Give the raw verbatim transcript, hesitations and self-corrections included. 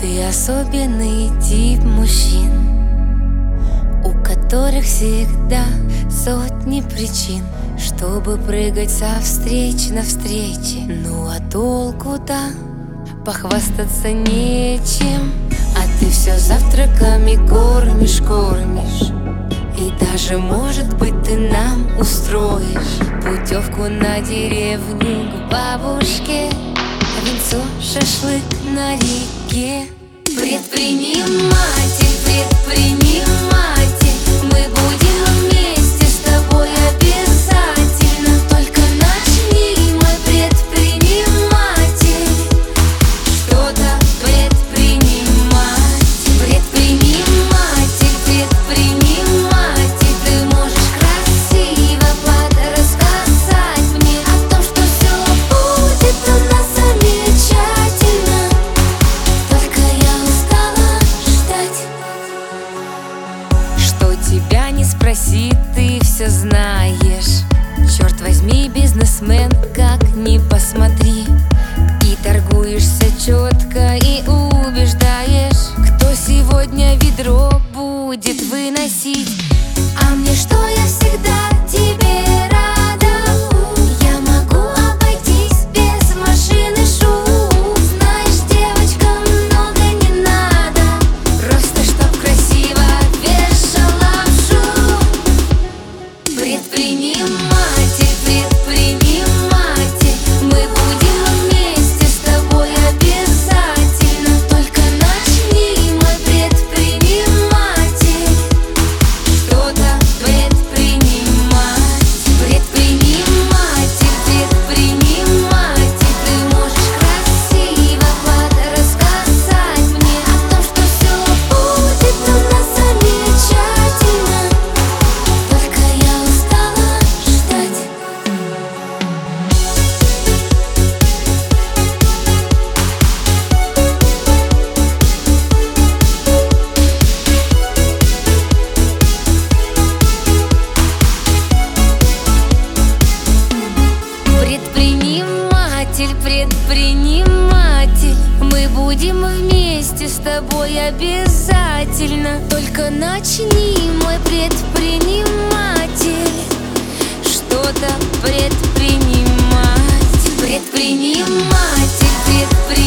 Ты особенный тип мужчин, у которых всегда сотни причин, чтобы прыгать со встреч на встрече. Ну а толку-то похвастаться нечем, а ты все завтраками кормишь, кормишь. И даже, может быть, ты нам устроишь путевку на деревню к бабушке, винцо, шашлык на реке. Предприниматель, предприниматель, мы будем вместе с тобой обязательно. Только начни, мой предприниматель, что-то предпринимать. Предприниматель, предприниматель, ты можешь красиво подрассказать мне о том, что все будет у нас замечательно. Только я устала ждать. Что тебя не спроси, ты все знаешь. Черт возьми, бизнесмен, как ни посмотри. И торгуешься четко и убеждаешь, кто сегодня ведро будет выносить. А мне что, я всегда тебе рада. Я могу обойтись без машины шум. Знаешь, девочкам много не надо, просто чтоб красиво вешала вшу. Предприниматель, предприниматель, мы будем вместе с тобой обязательно. Только начни, мой предприниматель, что-то предпринимать. Предприниматель, предприниматель, ты можешь красиво подрассказать мне о том, что все будет у нас замечательно. Только я устала ждать. Предприниматель, предприниматель, мы будем вместе с тобой обязательно. Только начни, мой предприниматель, что-то предпринимать. Предприниматель, предприниматель.